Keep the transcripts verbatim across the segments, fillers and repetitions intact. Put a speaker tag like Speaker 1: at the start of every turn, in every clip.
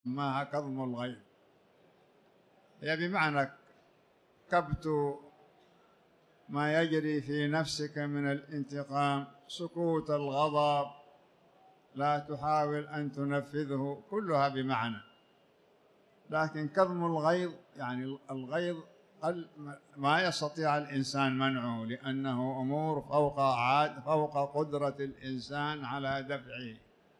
Speaker 1: ما كظم الغيظ، هي بمعنى كبت ما يجري في نفسك من الانتقام، سكوت الغضب، لا تحاول أن تنفذه، كلها بمعنى. لكن كظم الغيظ يعني الغيظ ما يستطيع الإنسان منعه، لأنه أمور فوق عاد فوق قدرة الإنسان على دفعه.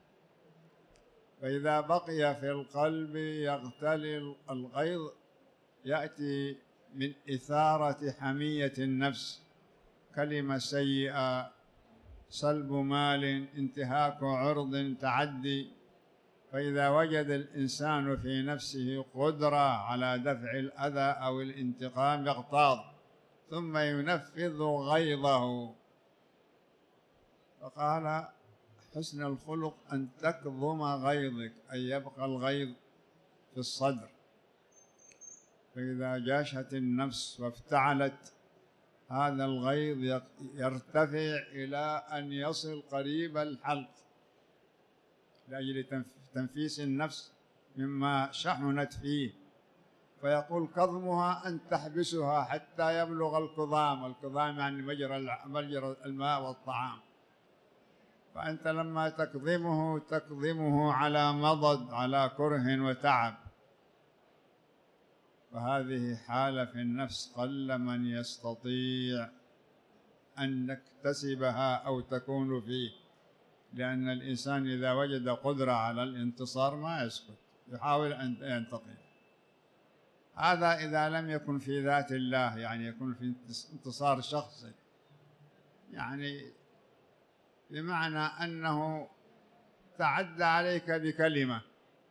Speaker 1: فإذا بقي في القلب يغتلي الغيظ، يأتي من إثارة حمية النفس، كلمة سيئة، سلب مال، انتهاك عرض، تعدي. فإذا وجد الإنسان في نفسه قدرة على دفع الأذى أو الانتقام يغتاظ ثم ينفذ غيظه. فقال حسن الخلق أن تكظم غيظك، أي يبقى الغيظ في الصدر. فإذا جاشت النفس وافتعلت، هذا الغيظ يرتفع إلى أن يصل قريب الحلق لأجل تنفيس النفس مما شحنت فيه. فيقول كظمها أن تحبسها حتى يبلغ الكظام، الكظام يعني مجرى مجرى الماء والطعام. فأنت لما تكظمه تكظمه على مضض، على كره وتعب. فهذه حالة في النفس قل من يستطيع أن نكتسبها أو تكون فيه، لأن الإنسان إذا وجد قدرة على الانتصار ما يسكت، يحاول أن ينتقم. هذا إذا لم يكن في ذات الله، يعني يكون في انتصار شخصي، يعني بمعنى أنه تعدى عليك بكلمة،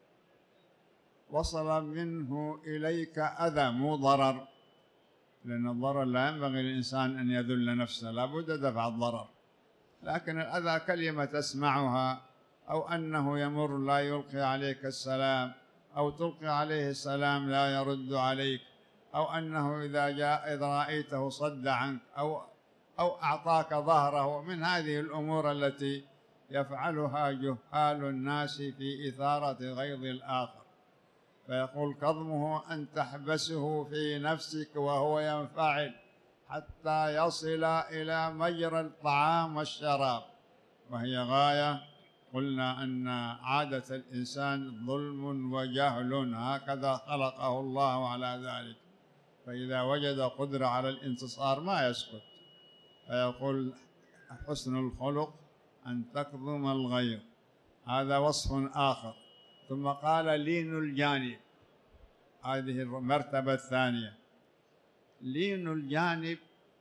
Speaker 1: وصل منه إليك أذى مو ضرر، لأن الضرر لا ينبغي للإنسان أن يذل نفسه، لا بد دفع الضرر. لكن الأذى كلمة تسمعها، أو أنه يمر لا يلقي عليك السلام، أو تلقي عليه السلام لا يرد عليك، أو أنه إذا جاء إذا رأيته صد عنك، أو أو أعطاك ظهره، من هذه الأمور التي يفعلها جهال الناس في إثارة غيظ الآخر. فيقول كظمه أن تحبسه في نفسك وهو ينفعل حتى يصل إلى مجرى الطعام والشراب، وهي غاية قلنا أن عادة الإنسان ظلم وجهل، هكذا خلقه الله على ذلك. فإذا وجد قدرة على الانتصار ما يسكت. فيقول حسن الخلق أن تكظم الغيظ، هذا وصف آخر. ثم قال لين الجانب، هذه المرتبة الثانية. لين الجانب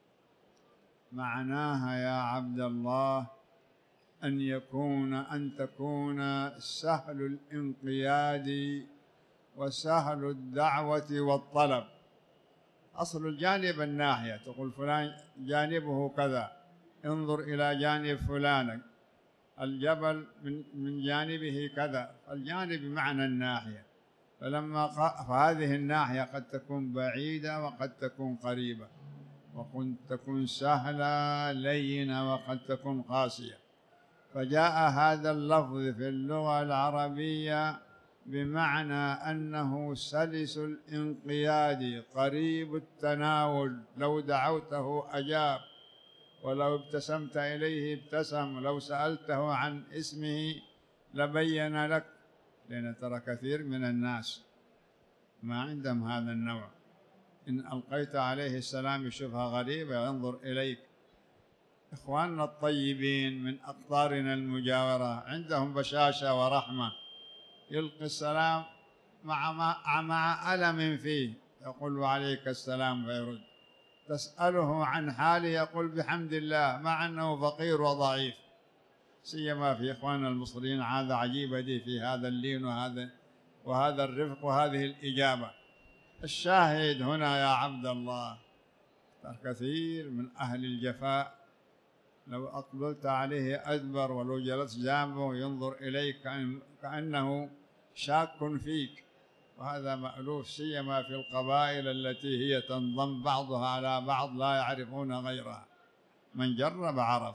Speaker 1: معناها يا عبد الله أن يكون أن تكون سهل الانقياد وسهل الدعوة والطلب. أصل الجانب الناحية، تقول فلان جانبه كذا، انظر إلى جانب فلان، الجبل من من جانبه كذا. الجانب بمعنى الناحية. فلما فهذه الناحية قد تكون بعيدة وقد تكون قريبة، وقد تكون سهلة لينة وقد تكون قاسية. فجاء هذا اللفظ في اللغة العربية بمعنى أنه سلس الانقياد، قريب التناول، لو دعوته أجاب، ولو ابتسمت إليه ابتسم، لو سألته عن اسمه لبين لك. لأن ترى كثير من الناس ما عندهم هذا النوع، إن ألقيت عليه السلام يشوفها غريبة ينظر إليك. إخواننا الطيبين من أقطارنا المجاورة عندهم بشاشة ورحمة، يلقي السلام مع مع ألم فيه، يقول وعليك السلام فيرد. تسأله عن حاله يقول بحمد الله، مع أنه فقير وضعيف. سيما في إخواننا المصريين عادة عجيبة دي في هذا اللين وهذا وهذا الرفق وهذه الإجابة. الشاهد هنا يا عبد الله، كثير من أهل الجفاء لو أقبلت عليه أدبر، ولو جلست جانبه ينظر إليك كأنه شاك فيك، وهذا مألوف سيما في القبائل التي هي تنضم بعضها على بعض لا يعرفون غيرها، من جرب عرف.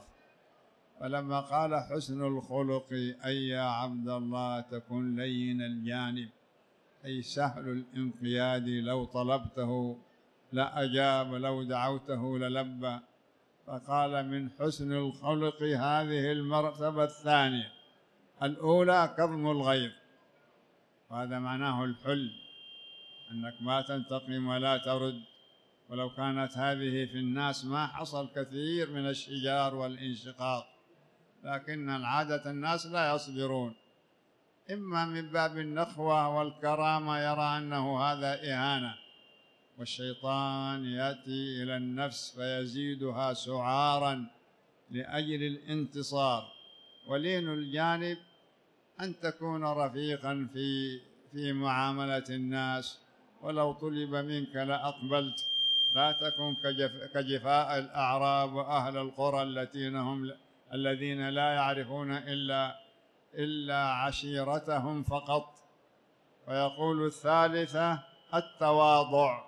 Speaker 1: فلما قال حسن الخلق أي يا عبد الله تكن لين الجانب، أي سهل الانقياد، لو طلبته لأجاب، لو دعوته للبى. فقال من حسن الخلق هذه المرتبة الثانية. الأولى كظم الغيظ، وهذا معناه الحل، أنك ما تنتقم ولا ترد. ولو كانت هذه في الناس ما حصل كثير من الشجار والانشقاق، لكن العادة الناس لا يصبرون، إما من باب النخوة والكرامة يرى أنه هذا إهانة، والشيطان يأتي إلى النفس فيزيدها سعارا لأجل الانتصار. ولين الجانب أن تكون رفيقا في في معاملة الناس، ولو طلب منك لأقبلت، لا تكن كجف كجفاء الأعراب وأهل القرى الذين هم الذين لا يعرفون إلا إلا عشيرتهم فقط. ويقول الثالثة التواضع.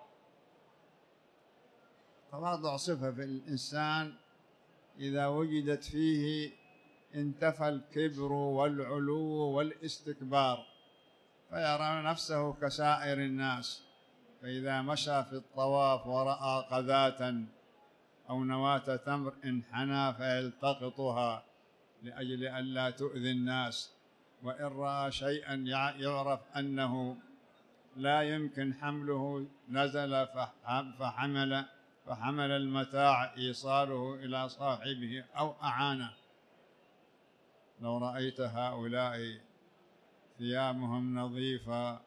Speaker 1: التواضع صفة في الإنسان إذا وجدت فيه انتفى الكبر والعلو والاستكبار، فيرى نفسه كسائر الناس. فإذا مشى في الطواف ورأى قذاة أو نواة تمر انحنى فيلتقطها لأجل ألا تؤذي الناس، وإن رأى شيئا يعرف أنه لا يمكن حمله نزل فحمل فحمل المتاع إيصاله إلى صاحبه أو أعانه. لو رأيت هؤلاء ثيابهم نظيفة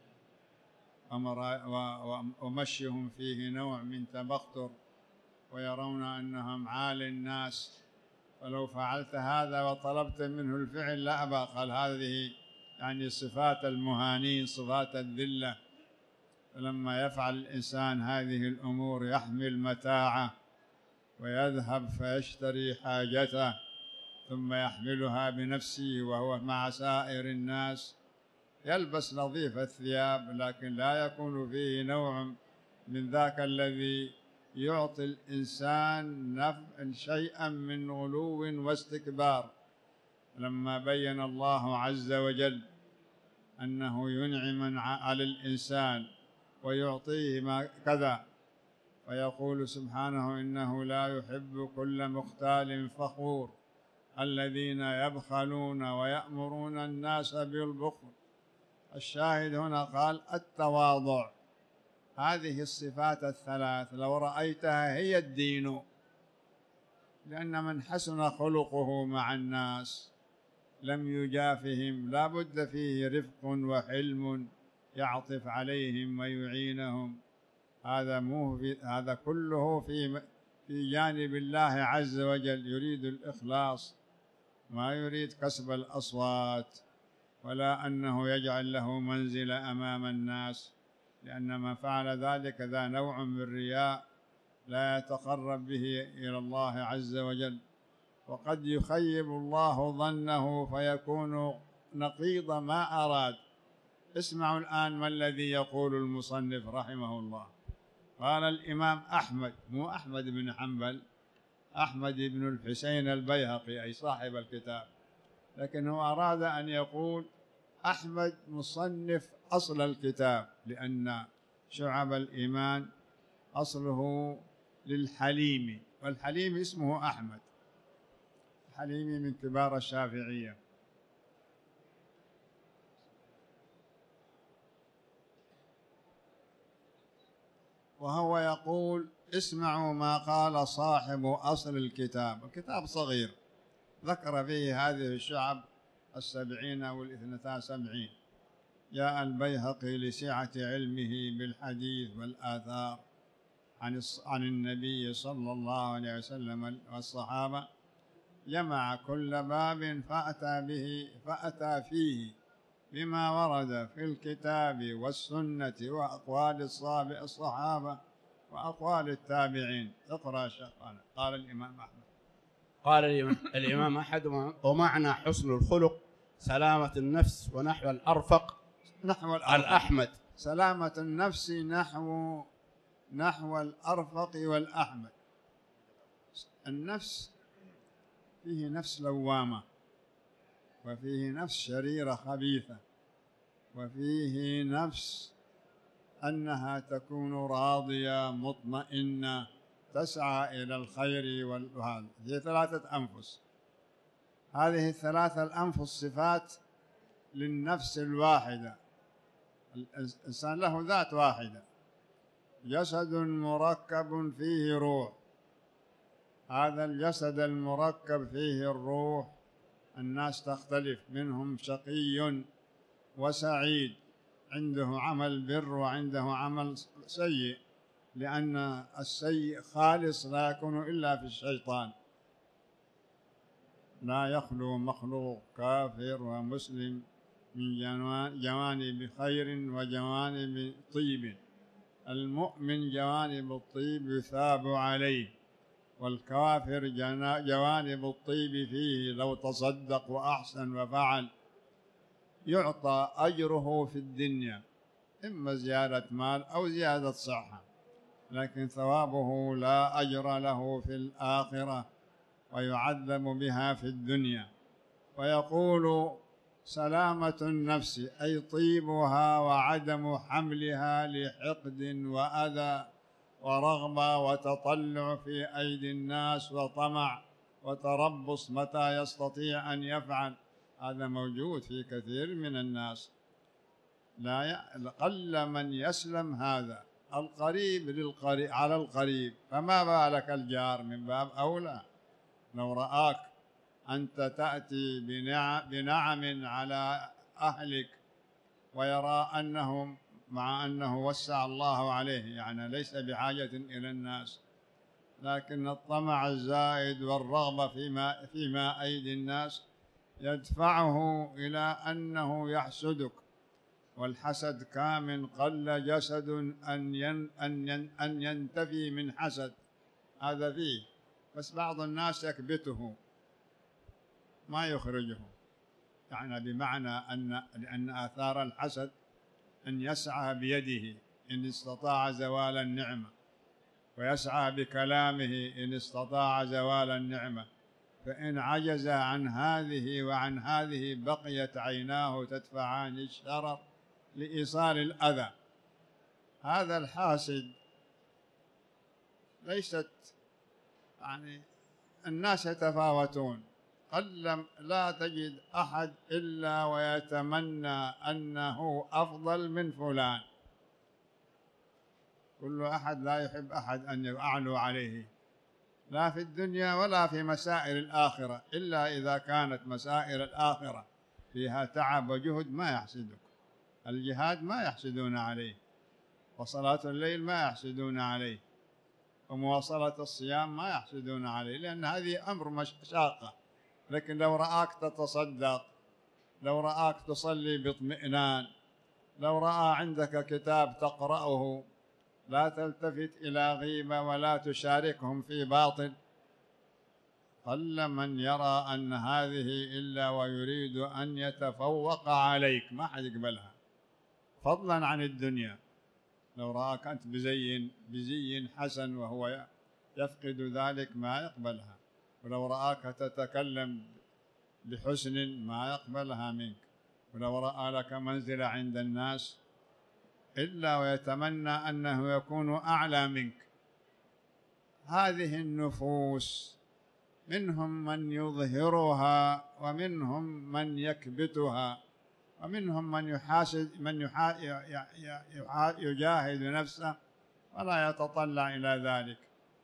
Speaker 1: ومشيهم فيه نوع من تبختر ويرون أنهم عالي الناس، فلو فعلت هذا وطلبت منه الفعل لا أبا، قال هذه يعني صفات المهانين، صفات الذلة. فلما يفعل الإنسان هذه الأمور يحمل متاعه ويذهب فيشتري حاجته ثم يحملها بنفسه وهو مع سائر الناس، يلبس نظيف الثياب لكن لا يكون فيه نوع من ذاك الذي يعطي الإنسان نفع شيئا من غلو واستكبار. لما بين الله عز وجل أنه ينعم على الإنسان ويعطيه ما كذا، فيقول سبحانه إنه لا يحب كل مختال فخور الذين يبخلون ويأمرون الناس بالبخل. الشاهد هنا قال التواضع. هذه الصفات الثلاث لو رأيتها هي الدين، لأن من حسن خلقه مع الناس لم يجافهم، لا بد فيه رفق وحلم يعطف عليهم ويعينهم. هذا مو في هذا كله في في جانب الله عز وجل، يريد الإخلاص، ما يريد كسب الأصوات ولا أنه يجعل له منزلة أمام الناس، لأن من فعل ذلك ذا نوع من الرياء لا يتقرب به إلى الله عز وجل، وقد يخيب الله ظنه فيكون نقيض ما أراد. اسمعوا الآن ما الذي يقول المصنف رحمه الله. قال الإمام أحمد، مو أحمد بن حنبل، أحمد بن الحسين البيهقي أي صاحب الكتاب، لكنه أراد أن يقول أحمد مصنف أصل الكتاب، لأن شعب الإيمان أصله للحليمي، والحليمي اسمه أحمد. الحليمي من كبار الشافعية. وهو يقول اسمعوا ما قال صاحب أصل الكتاب. الكتاب صغير ذكر فيه هذه الشعب السبعين أو الاثنتا سبعين. جاء البيهقي لسعة علمه بالحديث والآثار عن عن النبي صلى الله عليه وسلم والصحابة، جمع كل باب فأتى به فأتى فيه بما ورد في الكتاب والسنة وأقوال الصحابة وأقوال التابعين. اقرأ شيخنا. قال الإمام أحمد
Speaker 2: قال الإمام أحمد ومعنى حسن الخلق سلامة النفس ونحو الأرفق
Speaker 1: نحو
Speaker 2: الأحمد.
Speaker 1: سلامة النفس نحو نحو الأرفق والأحمد. النفس فيه نفس لوامة وفيه نفس شريرة خبيثة، وفيه نفس أنها تكون راضية مطمئنة تسعى إلى الخير والهذا. هي ثلاثة أنفس. هذه الثلاثة الأنفس صفات للنفس الواحدة. الإنسان له ذات واحدة، جسد مركب فيه روح. هذا الجسد المركب فيه الروح الناس تختلف، منهم شقي وسعيد، عنده عمل بر وعنده عمل سيء، لأن السيء خالص لا يكون إلا في الشيطان. لا يخلو مخلوق كافر ومسلم من جوانب خير وجوانب طيب. المؤمن جوانب الطيب يثاب عليه، والكافر جوانب الطيب فيه لو تصدق وأحسن وفعل يعطى أجره في الدنيا، إما زيادة مال أو زيادة صحة، لكن ثوابه لا أجر له في الآخرة ويعذب بها في الدنيا. ويقول سلامة النفس أي طيبها وعدم حملها لحقد وأذى ورغبة وتطلع في أيدي الناس وطمع وتربص متى يستطيع أن يفعل. هذا موجود في كثير من الناس، لا قل من يسلم هذا. القريب للقريب على القريب، فما بالك الجار من باب أولى. لو رآك أنت تأتي بنعم على أهلك ويرى أنهم مع أنه وسع الله عليه، يعني ليس بحاجة إلى الناس، لكن الطمع الزائد والرغبة فيما, فيما أيدي الناس يدفعه إلى أنه يحسدك. والحسد كامن قل جسد أن, ين أن, ين أن ينتفي من حسد، هذا فيه، بس بعض الناس يكبته ما يخرجه، يعني بمعنى أن لأن آثار الحسد أن يسعى بيده إن استطاع زوال النعمة، ويسعى بكلامه إن استطاع زوال النعمة، فإن عجز عن هذه وعن هذه بقيت عيناه تدفعان الشرر لإيصال الأذى. هذا الحاسد ليست يعني الناس يتفاوتون، قل لا تجد أحد إلا ويتمنى أنه أفضل من فلان. كل أحد لا يحب أحد أن يعلو عليه، لا في الدنيا ولا في مسائل الآخرة، إلا إذا كانت مسائل الآخرة فيها تعب وجهد ما يحسدك. الجهاد ما يحسدون عليه، وصلاة الليل ما يحسدون عليه، ومواصلة الصيام ما يحسدون عليه، لأن هذه أمر مشاقة. لكن لو رآك تتصدق، لو رآك تصلي باطمئنان، لو رأى عندك كتاب تقرأه، لا تلتفت إلى غيبة ولا تشاركهم في باطل، قل من يرى أن هذه إلا ويريد أن يتفوق عليك، ما حد يقبلها، فضلا عن الدنيا. لو رآك أنت بزي بزي حسن وهو يفقد ذلك ما يقبلها، ولو رآك تتكلم بحسن ما يقبلها منك، ولو رأى لك منزلة عند الناس إلا ويتمنى أنه يكون أعلى منك. هذه النفوس منهم من يظهرها ومنهم من يكبتها، ومنهم من يحاسد من يحا يحا يجاهد نفسه ولا يتطلع إلى ذلك.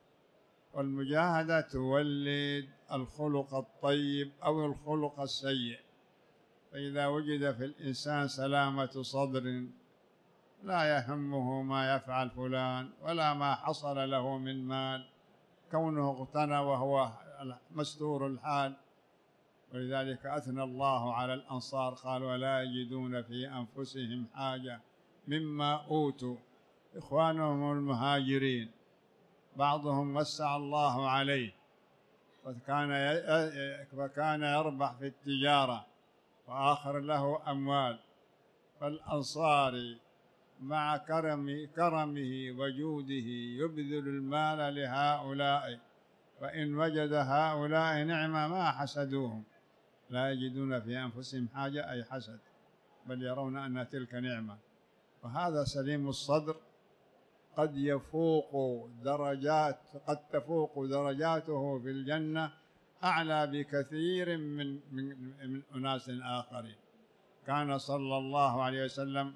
Speaker 1: والمجاهدة تولد الخلق الطيب أو الخلق السيء. فإذا وجد في الإنسان سلامة صدر لا يهمه ما يفعل فلان ولا ما حصل له من مال، كونه اغتنى وهو مستور الحال. ولذلك أثنى الله على الأنصار قال ولا يجدون في أنفسهم حاجة مما أوتوا. إخوانهم المهاجرين بعضهم وسع الله عليه فكان فكان يربح في التجارة وآخر له أموال، فالأنصاري مع كرم كرمه وجوده يبذل المال لهؤلاء، وإن وجد هؤلاء نعمة ما حسدوهم، لا يجدون في أنفسهم حاجة أي حسد. بل يرون أن تلك نعمة. وهذا سليم الصدر قد يفوق درجات قد تفوق درجاته في الجنة أعلى بكثير من من, من أناس آخرين. كان صلى الله عليه وسلم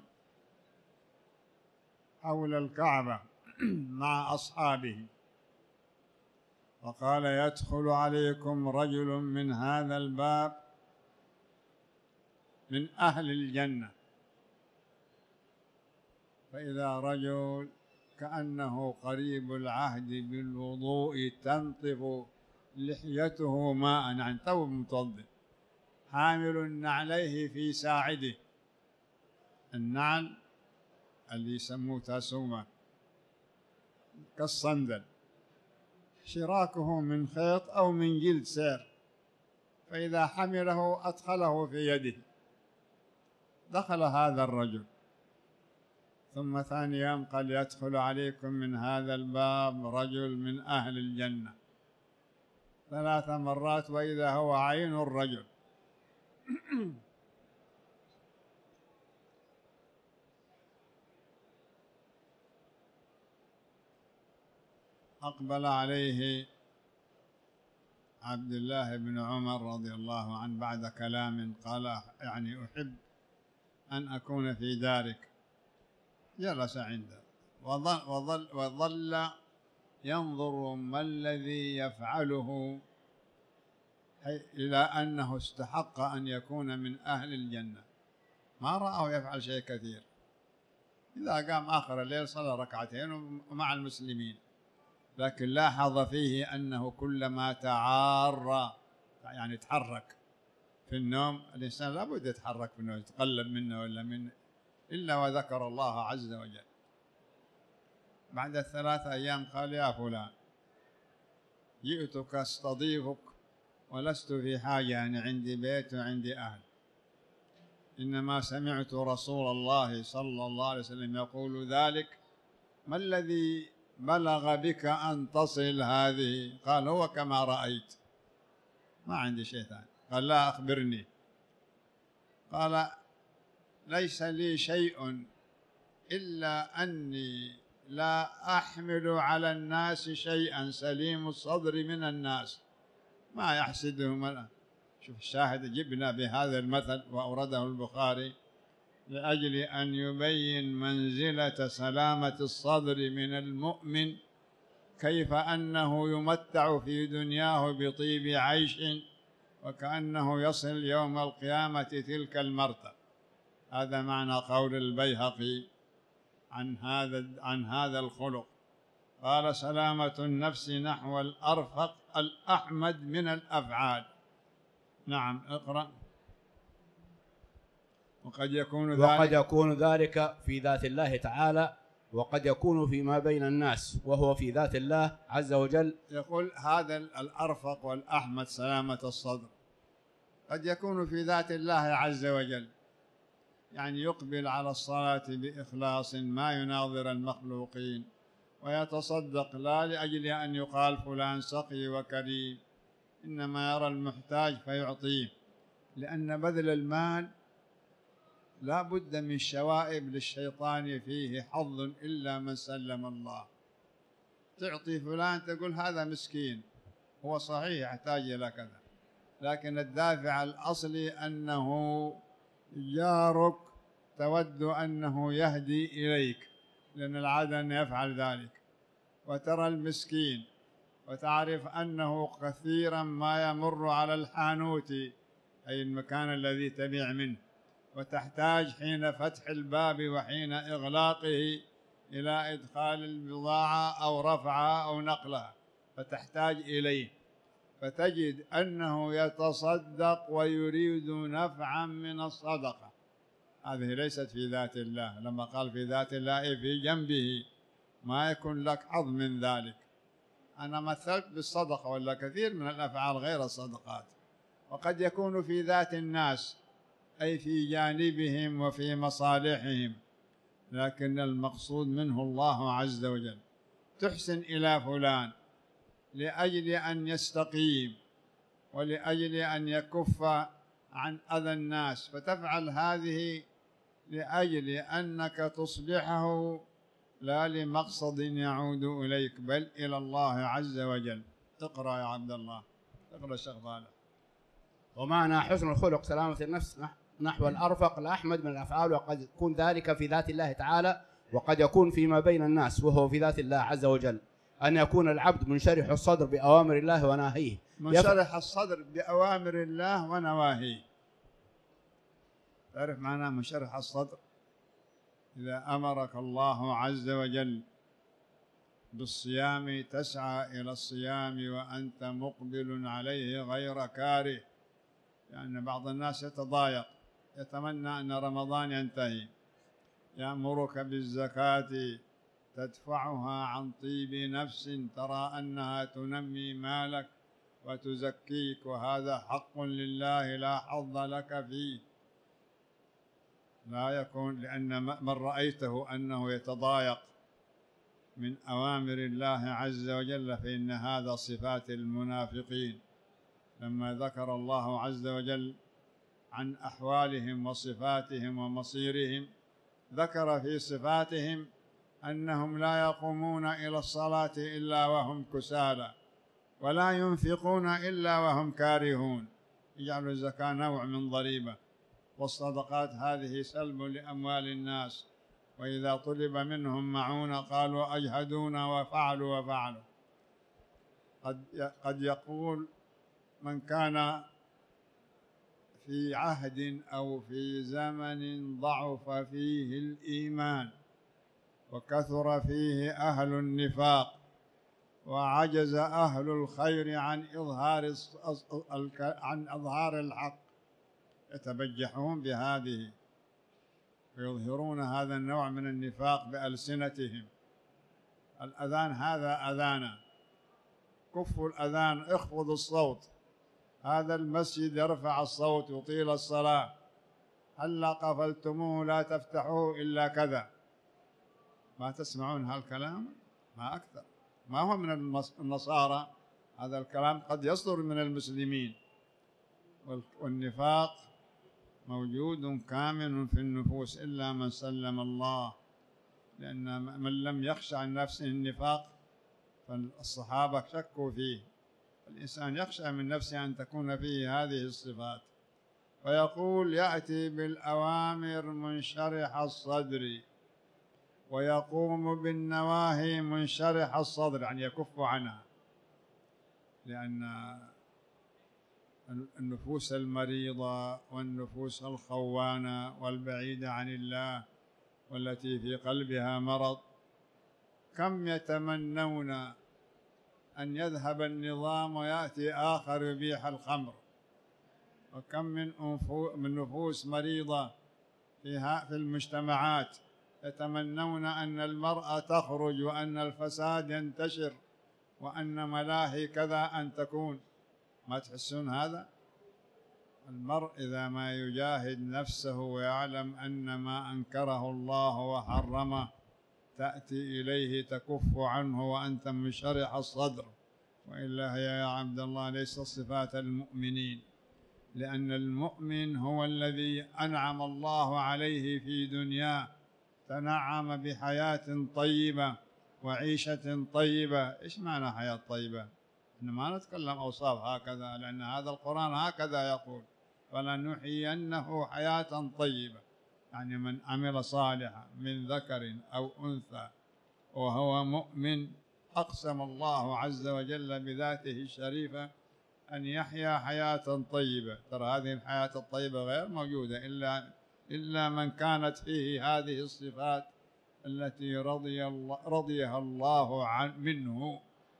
Speaker 1: حول الكعبة مع أصحابه وقال: يدخل عليكم رجل من هذا الباب من أهل الجنة، فإذا رجل كأنه قريب العهد بالوضوء تنطف لحيته ماء، عن تو متوضئ، حامل نعليه في ساعده، النعل اللي يسموه تاسومة كالصندل، شراكه من خيط أو من جلد سير، فإذا حمله أدخله في يده. دخل هذا الرجل، ثم ثاني يوم قال: يدخل عليكم من هذا الباب رجل من أهل الجنة، ثلاث مرات، وإذا هو عين الرجل. أقبل عليه عبد الله بن عمر رضي الله عنه بعد كلام، قال: يعني أحب أن أكون في دارك. جلس عنده وظل, وظل, وظل ينظر ما الذي يفعله إلى أنه استحق أن يكون من أهل الجنة. ما رأه يفعل شيء كثير. إذا قام آخر الليل صلى ركعتين ومع المسلمين، لكن لاحظ فيه أنه كلما تعار، يعني تحرك في النوم، الإنسان لابد يتحرك في النوم، يتقلب منه ولا منه، إلا وذكر الله عز وجل. بعد الثلاثة أيام قال: يا فلان، جئتك أستضيفك ولست في حاجة، يعني عندي بيت وعندي أهل، إنما سمعت رسول الله صلى الله عليه وسلم يقول ذلك، ما الذي بلغ بك أن تصل هذه؟ قال: هو كما رأيت، ما عندي شيء ثاني. قال: لا، أخبرني. قال: ليس لي شيء إلا أني لا أحمل على الناس شيئا، سليم الصدر من الناس، ما يحسدهم. شوف الشاهد، جبنا بهذا المثل وأورده البخاري لأجل أن يبين منزلة سلامة الصدر من المؤمن، كيف أنه يمتع في دنياه بطيب عيش وكأنه يصل يوم القيامة تلك المرتبة. هذا معنى قول البيهقي عن هذا عن هذا الخلق. قال: سلامة النفس نحو الأرفق الأحمد من الأفعال. نعم، اقرأ. وقد يكون ذلك
Speaker 2: وقد يكون ذلك في ذات الله تعالى، وقد يكون فيما بين الناس، وهو في ذات الله عز وجل.
Speaker 1: يقول هذا الأرفق والأحمد سلامة الصدر قد يكون في ذات الله عز وجل، يعني يقبل على الصلاة بإخلاص ما يناظر المخلوقين، ويتصدق لا لأجل أن يقال فلان سقي وكريم، إنما يرى المحتاج فيعطيه، لأن بذل المال لا بد من شوائب للشيطان فيه حظ إلا من سلم الله. تعطي فلان تقول هذا مسكين، هو صحيح يحتاج إلى كذا، لكن الدافع الأصلي أنه جارك، تود أنه يهدي إليك، لأن العادة أن يفعل ذلك. وترى المسكين وتعرف أنه كثيرا ما يمر على الحانوت، أي المكان الذي تبيع منه، وتحتاج حين فتح الباب وحين إغلاقه إلى إدخال البضاعة أو رفعها أو نقلها، فتحتاج إليه، فتجد أنه يتصدق ويريد نفعا من الصدقة. هذه ليست في ذات الله، لما قال في ذات الله في جنبه، ما يكون لك حظ من ذلك. أنا مثلت بالصدقة ولا كثير من الأفعال غير الصدقات. وقد يكون في ذات الناس، أي في جانبهم وفي مصالحهم، لكن المقصود منه الله عز وجل. تحسن إلى فلان لأجل أن يستقيم ولأجل أن يكف عن أذى الناس، فتفعل هذه لأجل أنك تصلحه لا لمقصد يعود إليك بل إلى الله عز وجل. اقرأ يا عبد الله، اقرأ الشيخ صالح.
Speaker 2: ومعنى حسن الخلق سلامة النفس نحو الأرفق الأحمد من الأفعال، وقد يكون ذلك في ذات الله تعالى، وقد يكون فيما بين الناس وهو في ذات الله عز وجل. أن يكون العبد منشرح الصدر بأوامر الله ونواهيه.
Speaker 1: منشرح الصدر بأوامر الله ونواهيه. تعرف معناه منشرح الصدر؟ إذا أمرك الله عز وجل بالصيام تسعى إلى الصيام وأنت مقبل عليه غير كاره، لأن يعني بعض الناس يتضايق يتمنى أن رمضان ينتهي. يأمرك بالزكاة تدفعها عن طيب نفس ترى أنها تنمي مالك وتزكيك، وهذا حق لله لا حظ لك فيه. لا يكون، لأن من رأيته أنه يتضايق من أوامر الله عز وجل فإن هذا صفات المنافقين. لما ذكر الله عز وجل عن أحوالهم وصفاتهم ومصيرهم ذكر في صفاتهم أنهم لا يقومون إلى الصلاة إلا وهم كسالى ولا ينفقون إلا وهم كارهون. يجعل الزكاة نوع من ضريبة، والصدقات هذه سلب لأموال الناس، وإذا طلب منهم معونة قالوا أجهدونا وفعلوا وفعلوا. قد قد يقول من كان في عهد أو في زمن ضعف فيه الإيمان وكثر فيه أهل النفاق وعجز أهل الخير عن إظهار عن إظهار الحق، يتبجحون بهذه ويظهرون هذا النوع من النفاق بألسنتهم. الأذان هذا أذانا، كفوا الأذان، اخفضوا الصوت. هذا المسجد يرفع الصوت يطيل الصلاة، هلا قفلتموه لا تفتحوه إلا كذا. ما تسمعون هالكلام؟ ما أكثر. ما هو من النصارى، هذا الكلام قد يصدر من المسلمين. والنفاق موجود كامن في النفوس إلا من سلم الله، لأن من لم يخشى عن نفسه النفاق فالصحابة شكوا فيه. الإنسان يخشى من نفسه أن تكون فيه هذه الصفات. ويقول يأتي بالأوامر منشرح الصدر ويقوم بالنواهي منشرح الصدر، يعني يكف عنها، لأن النفوس المريضة والنفوس الخوانة والبعيدة عن الله والتي في قلبها مرض كم يتمنون أن يذهب النظام ويأتي آخر يبيح الخمر، وكم من من نفوس مريضة في المجتمعات يتمنون أن المرأة تخرج وأن الفساد ينتشر وأن ملاهي كذا أن تكون. ما تحسون هذا؟ المرء إذا ما يجاهد نفسه ويعلم أن ما أنكره الله وحرمه تأتي إليه تكف عنه وأنت منشرح الصدر. وإلا هي يا عبد الله ليس صفات المؤمنين، لأن المؤمن هو الذي أنعم الله عليه في دنياه، تنعم بحياة طيبة وعيشة طيبة. إيش معنى حياة طيبة؟ إحنا ما نتكلم أوصاف هكذا، لأن هذا القرآن هكذا يقول فلنحيينه حياة طيبة، يعني من عمل صالحا من ذكر أو أنثى وهو مؤمن أقسم الله عز وجل بذاته الشريفة أن يحيا حياة طيبة. ترى هذه الحياة الطيبة غير موجودة إلا إلا من كانت فيه هذه الصفات التي رضي الله رضيها الله عن منه.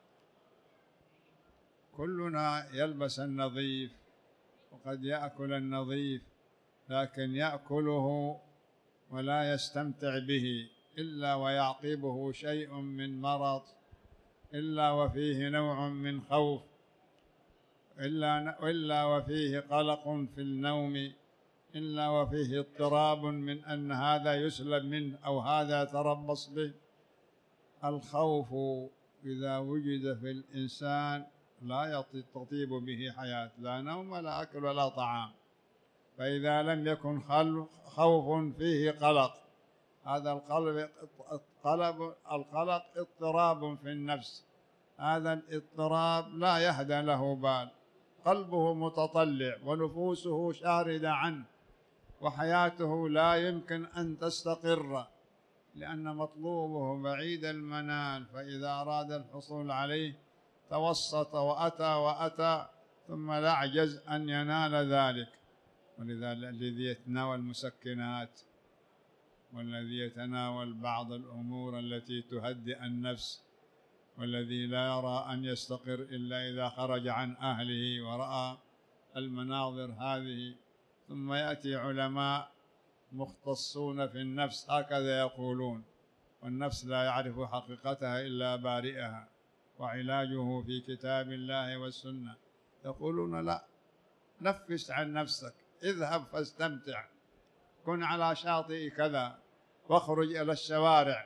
Speaker 1: كلنا يلبس النظيف وقد يأكل النظيف، لكن يأكله ولا يستمتع به إلا ويعقبه شيء من مرض، إلا وفيه نوع من خوف، إلا إلا وفيه قلق في النوم، إلا وفيه اضطراب من أن هذا يسلب منه أو هذا يتربص به. الخوف إذا وجد في الإنسان لا تطيب به حياة، لا نوم ولا أكل ولا طعام. فإذا لم يكن خوف فيه قلق. هذا القلب القلب القلق اضطراب في النفس، هذا الاضطراب لا يهدى له بال، قلبه متطلع ونفوسه شاردة عنه، وحياته لا يمكن أن تستقر لأن مطلوبه بعيد المنال، فإذا أراد الحصول عليه توسط وأتى وأتى ثم لا يعجز أن ينال ذلك. ولذلك الذي يتناول المسكنات والذي يتناول بعض الأمور التي تهدئ النفس والذي لا يرى أن يستقر إلا إذا خرج عن أهله ورأى المناظر هذه. ثم يأتي علماء مختصون في النفس هكذا يقولون، والنفس لا يعرف حقيقتها إلا بارئها، وعلاجه في كتاب الله والسنة. يقولون لا، نفس عن نفسك، اذهب فاستمتع، كن على شاطئ كذا، واخرج إلى الشوارع.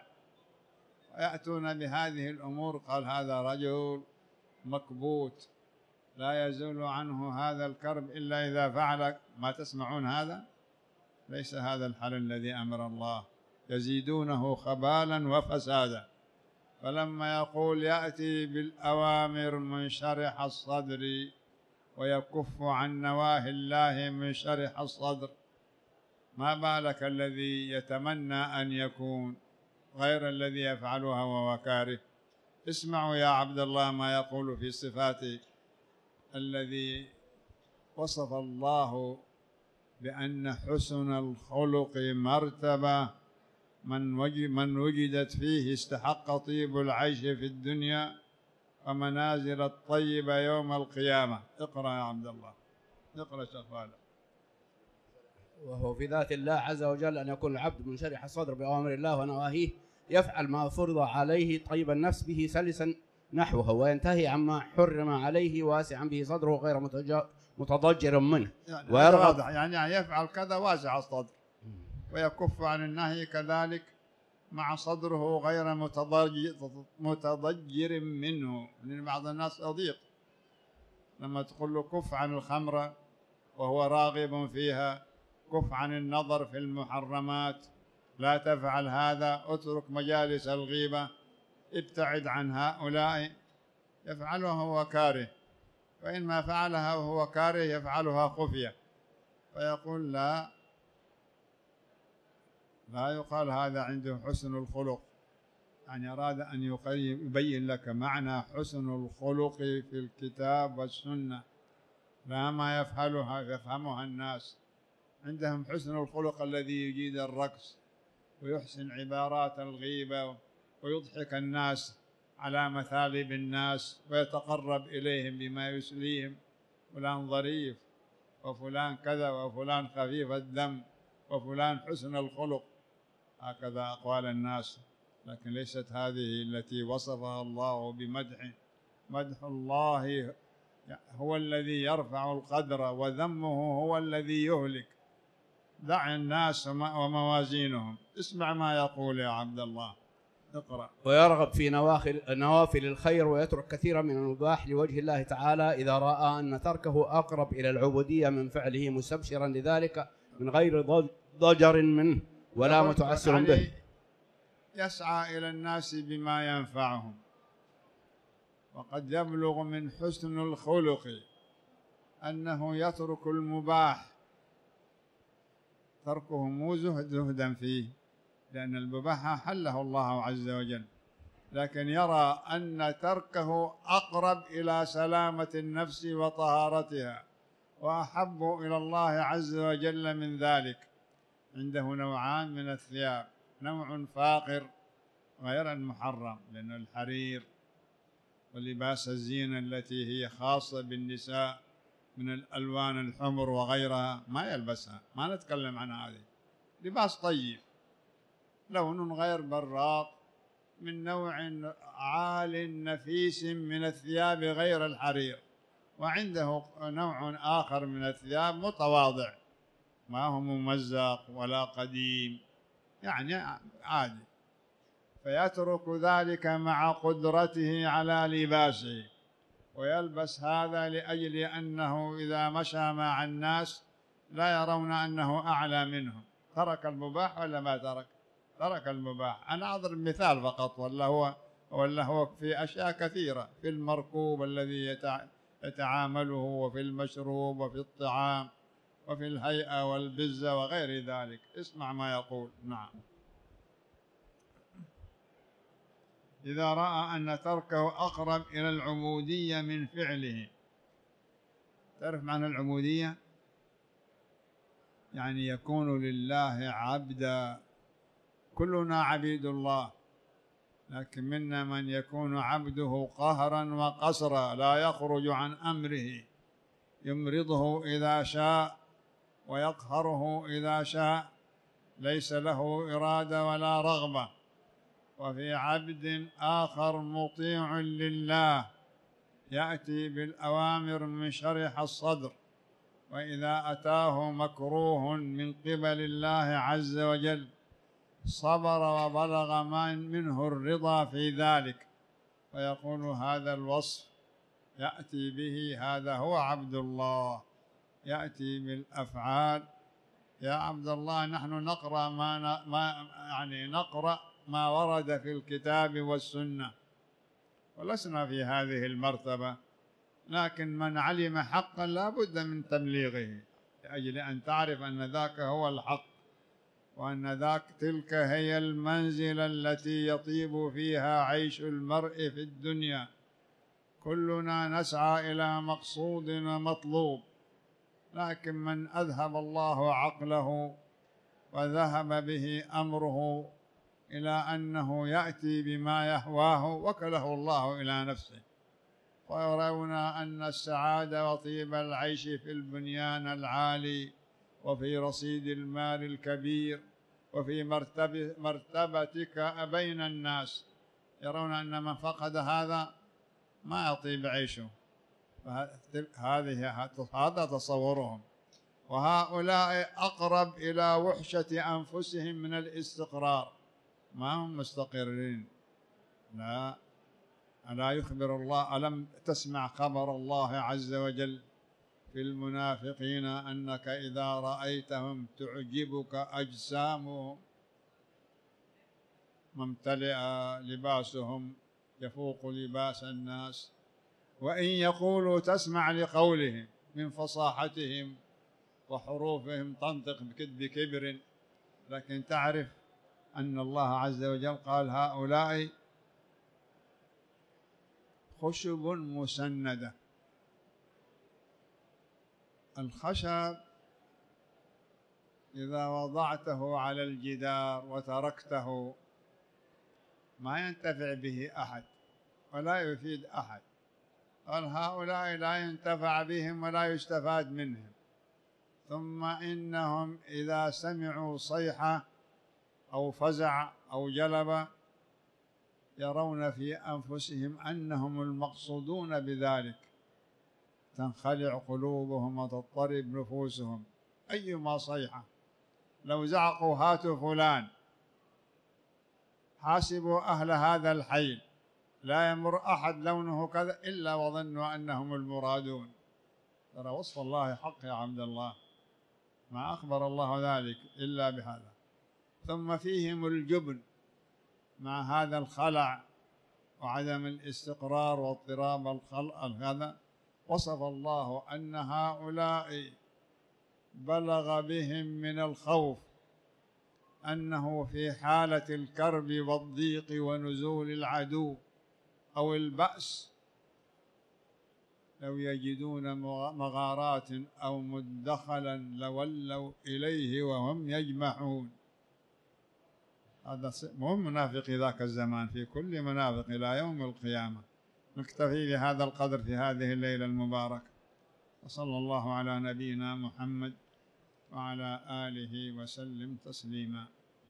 Speaker 1: ويأتون بهذه الأمور، قال هذا رجل مكبوت لا يزول عنه هذا الكرب إلا إذا فعل ما تسمعون. هذا ليس هذا الحل الذي أمر الله، يزيدونه خبالا وفسادا. فلما يقول يأتي بالأوامر منشرح الصدر ويكف عن نواهي الله منشرح الصدر، ما بالك الذي يتمنى أن يكون غير الذي يفعلها وهو كاره. اسمعوا يا عبد الله ما يقول في صفات الذي وصف الله بأن حسن الخلق مرتبة من وجدت فيه استحق طيب العيش في الدنيا ومنازل الطيبة يوم القيامة. اقرأ يا عبد الله، اقرأ شغالة.
Speaker 2: وهو في ذات الله عز وجل أن يكون العبد منشرح الصدر بأوامر الله ونواهيه، يفعل ما فرض عليه طيب النفس به سلسا نحوه، وينتهي عما حرم عليه واسعا به صدره غير متضجر منه.
Speaker 1: يعني ويرغب يعني يفعل كذا واسع الصدر، ويكف عن النهي كذلك مع صدره غير متضجر منه. لأن بعض الناس يضيق لما تقول له كف عن الخمرة وهو راغب فيها، كف عن النظر في المحرمات، لا تفعل هذا، اترك مجالس الغيبة، ابتعد عن هؤلاء، يفعلها وهو كاره. فإنما فعلها وهو كاره يفعلها خفية، فيقول لا لا يقال هذا عنده حسن الخلق. يعني أراد أن يبين لك معنى حسن الخلق في الكتاب والسنة، لا ما يفعلها يفهمها الناس. عندهم حسن الخلق الذي يجيد الرقص ويحسن عبارات الغيبة ويضحك الناس على مثالب الناس ويتقرب إليهم بما يسليهم، فلان ظريف وفلان كذا وفلان خفيف الدم وفلان حسن الخلق، هكذا أقوال الناس. لكن ليست هذه التي وصفها الله بمدح. مدح الله هو الذي يرفع القدر، وذمه هو الذي يهلك. دع الناس وموازينهم. اسمع ما يقول يا عبد الله، اقرأ.
Speaker 2: ويرغب في نوافل الخير ويترك كثيرا من المباح لوجه الله تعالى إذا رأى أن تركه أقرب إلى العبودية من فعله، مستبشرا لذلك من غير ضجر منه ولا متعسر
Speaker 1: يعني
Speaker 2: به.
Speaker 1: يسعى إلى الناس بما ينفعهم. وقد يبلغ من حسن الخلق أنه يترك المباح، تركه مو زهد زهدا فيه، لأن المباح حله الله عز وجل، لكن يرى أن تركه أقرب إلى سلامة النفس وطهارتها وأحب إلى الله عز وجل من ذلك. عنده نوعان من الثياب، نوع فاقر غير المحرم، لأن الحرير ولباس الزينة التي هي خاصة بالنساء من الألوان الحمر وغيرها ما يلبسها، ما نتكلم عن هذه. لباس طيب لون غير براق من نوع عال نفيس من الثياب غير الحرير. وعنده نوع آخر من الثياب متواضع، ما هو ممزق ولا قديم، يعني عادي، فيترك ذلك مع قدرته على لباسه ويلبس هذا لأجل أنه إذا مشى مع الناس لا يرون أنه أعلى منهم. ترك المباح ولا ما ترك؟ ترك المباح. أنا أضرب مثال فقط، ولا هو ولا هو في أشياء كثيرة، في المركوب الذي يتعامله، وفي المشروب، وفي الطعام، وفي الهيئة والبزة وغير ذلك. اسمع ما يقول. نعم. إذا رأى أن تركه أقرب إلى العبودية من فعله. تعرف معنى العبودية؟ يعني يكون لله عبدا. كلنا عبيد الله، لكن منا من يكون عبده قهرا وقسرا، لا يخرج عن أمره، يمرضه إذا شاء ويقهره إذا شاء، ليس له إرادة ولا رغبة. وفي عبد آخر مطيع لله، يأتي بالأوامر منشرح الصدر، وإذا أتاه مكروه من قبل الله عز وجل صبر وبلغ منه الرضا في ذلك، ويقول هذا الوصف يأتي به، هذا هو عبد الله، يأتي بالأفعال. يا عبد الله، نحن نقرأ ما, ما يعني نقرأ ما ورد في الكتاب والسنة، ولسنا في هذه المرتبة، لكن من علم حقا لا بد من تبليغه، لأجل أن تعرف أن ذاك هو الحق، وأن ذاك تلك هي المنزلة التي يطيب فيها عيش المرء في الدنيا. كلنا نسعى إلى مقصود ومطلوب، لكن من أذهب الله عقله وذهب به أمره إلى أنه يأتي بما يهواه، وكله الله إلى نفسه، ويرون أن السعادة وطيب العيش في البنيان العالي، وفي رصيد المال الكبير، وفي مرتبة مرتبتك بين الناس. يرون أن من فقد هذا ما يطيب عيشه. هذه هذا تصورهم. وهؤلاء أقرب إلى وحشة أنفسهم من الاستقرار، ما هم مستقرين. لا، ألا يخبر الله؟ ألم تسمع خبر الله عز وجل في المنافقين أنك إذا رأيتهم تعجبك أجسامهم، ممتلئ لباسهم يفوق لباس الناس، وإن يقولوا تسمع لقولهم، من فصاحتهم وحروفهم تنطق بكبر، لكن تعرف أن الله عز وجل قال هؤلاء خشب مسندة. الخشب إذا وضعته على الجدار وتركته ما ينتفع به أحد ولا يفيد أحد. قال هؤلاء لا ينتفع بهم ولا يستفاد منهم. ثم إنهم إذا سمعوا صيحة أو فزع أو جلب يرون في أنفسهم أنهم المقصودون بذلك، تنخلع قلوبهم وتضطرب نفوسهم. أيما صيحة، لو زعقوا هاتوا فلان، حاسبوا أهل هذا الحي، لا يمر أحد لونه كذا إلا وظنوا أنهم المرادون. ترى وصف الله حق يا عبد الله، ما أخبر الله ذلك إلا بهذا. ثم فيهم الجبن مع هذا الخلع وعدم الاستقرار واضطراب الخلق. هذا وصف الله أن هؤلاء بلغ بهم من الخوف أنه في حالة الكرب والضيق ونزول العدو أو البأس لو يجدون مغارات أو مدخلا لولوا إليه وهم يجمحون. هذا مو منافق ذاك الزمان، في كل منافق إلى يوم القيامة. نكتفي بهذا القدر في هذه الليلة المباركة، وصلى الله على نبينا محمد وعلى آله وسلم تسليما.